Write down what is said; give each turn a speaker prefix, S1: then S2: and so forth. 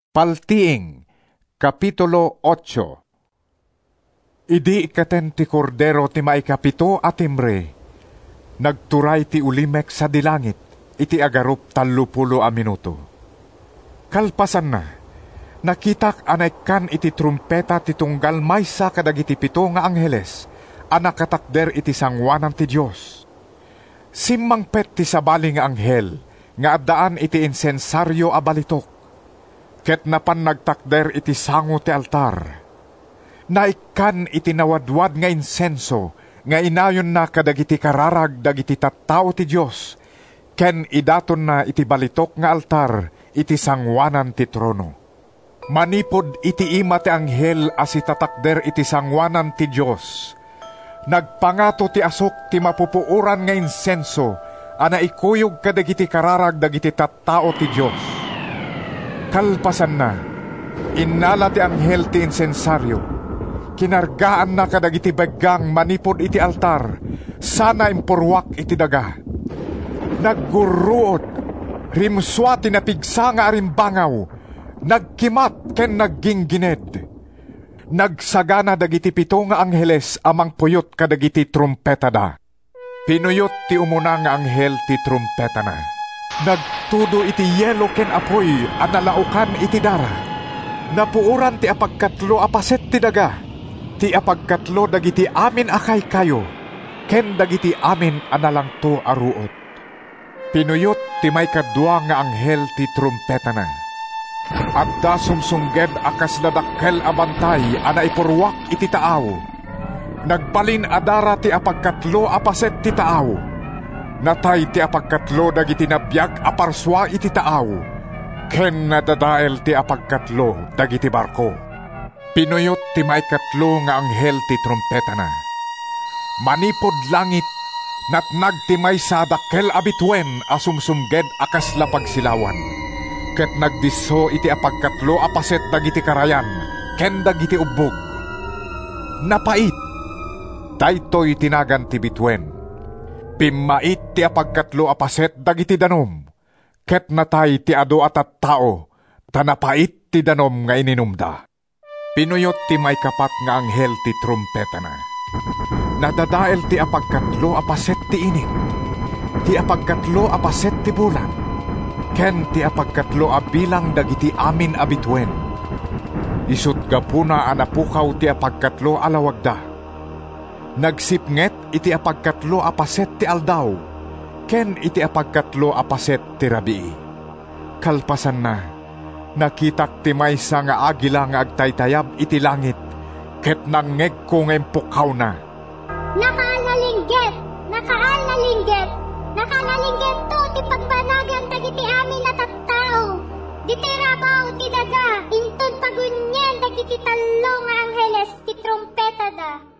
S1: Paltiing, Kapitulo 8. Idi ikaten ti kordero ti maikapito at timbre. Nagturay ti ulimek sa dilangit, iti agarup 30 a minuto. Kalpasan na, nakitak anaykan iti trumpeta ti tunggal maysa kadagiti 7 nga angheles, anakatakder iti sangwanan ti Diyos. Simmangpet ti sabali nga anghel, nga addaan iti insensaryo a balitok. Ket napan nagtakder iti sango ti altar. Naikan iti nawadwad nga insenso, nga inayon na kadagiti kararag dagiti tattao ti Diyos, ken idaton na iti balitok nga altar, iti sangwanan ti trono. Manipod iti ima ti anghel as itatakder iti sangwanan ti Diyos. Nagpangato ti asok ti mapupuuran nga insenso, ana ikuyog kadagiti kararag dagiti tattao ti Diyos. Kalpasan na, innala ti anghel ti insensaryo, kinargaan na kadagiti baggang manipod iti altar, sana impurwak iti daga. Nagguruot, rimswa ti napigsa nga arimbangaw, nagkimat ken nagginggined. Nagsagana dagiti 7 nga angheles amang puyot kadagiti trumpeta da. Pinuyot ti umuna nga anghel ti trumpeta na. Nagtudo iti yelo ken apoy analaukan iti dara. Napuuran ti apagkatlo apaset ti daga. Ti apagkatlo dagiti amin akay kayo, ken dagiti amin analangto aruot. Pinuyot ti may kadwa nga anghel ti trumpeta na. At da sumsungged akas nadakkel abantay ana ipurwak iti taaw. Nagbalin adara ti apagkatlo apaset ti taaw. Natay ti apagkatlo dagiti nabiyag aparswa iti taaw, ken nadadael ti apagkatlo dagiti barko. Pinuyot ti maikatlo nga anghel ti trumpeta na. Manipod langit, natnag ti maysa dakkel abituen asumsumged akas lapagsilawan. Ket nagdisso iti apagkatlo apaset dagiti karayan, ken dagiti ubbog. Napait, daytoy tinagan ti bituen. Pimait ti apagkatlo apaset dagiti danom, ket natay ti adu at tao, tanapait ti danom nga ininumda. Pinuyot ti may kapat nga anghel ti trumpeta na. Nadadael ti apagkatlo apaset ti init, ti apagkatlo apaset ti bulan, ken ti apagkatlo abilang dagiti amin abituen. Isut gapuna anapukaw ti apagkatlo alawagda. Nagsipnget iti apagkatlo apaset ti aldaw, ken iti apagkatlo apaset ti rabii. Kalpasan na, nakitak ti maysa nga agila nga agtaytayab iti langit, ket nangeg ko nga impukaw na.
S2: Nakanalinggit! Nakanalinggit! Nakanalinggit to ti pagbanagan dagiti amin na tattao. Diti rabaw ti daga, inton pagunyen dagiti 3 nga angheles ti trumpeta da.